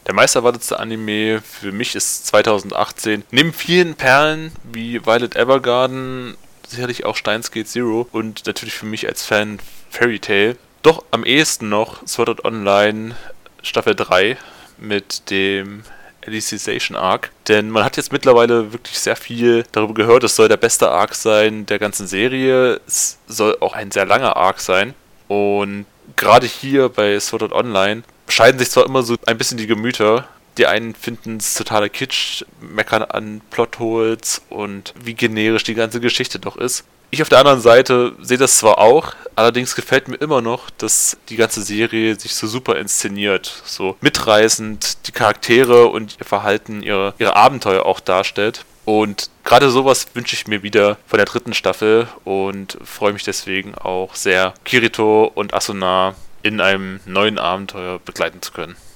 Der meisterwartetste Anime für mich ist 2018. Neben vielen Perlen wie Violet Evergarden, sicherlich auch Steins Gate Zero und natürlich für mich als Fan Fairy Tail. Doch am ehesten noch Sword Art Online Staffel 3 mit dem Alicization Arc. Denn man hat jetzt mittlerweile wirklich sehr viel darüber gehört, es soll der beste Arc sein der ganzen Serie. Es soll auch ein sehr langer Arc sein. Und gerade hier bei Sword Art Online scheiden sich zwar immer so ein bisschen die Gemüter. Die einen finden es totaler Kitsch, meckern an Plotholes und wie generisch die ganze Geschichte doch ist. Ich auf der anderen Seite sehe das zwar auch, allerdings gefällt mir immer noch, dass die ganze Serie sich so super inszeniert, so mitreißend die Charaktere und ihr Verhalten, ihre Abenteuer auch darstellt. Und gerade sowas wünsche ich mir wieder von der dritten Staffel und freue mich deswegen auch sehr, Kirito und Asuna in einem neuen Abenteuer begleiten zu können.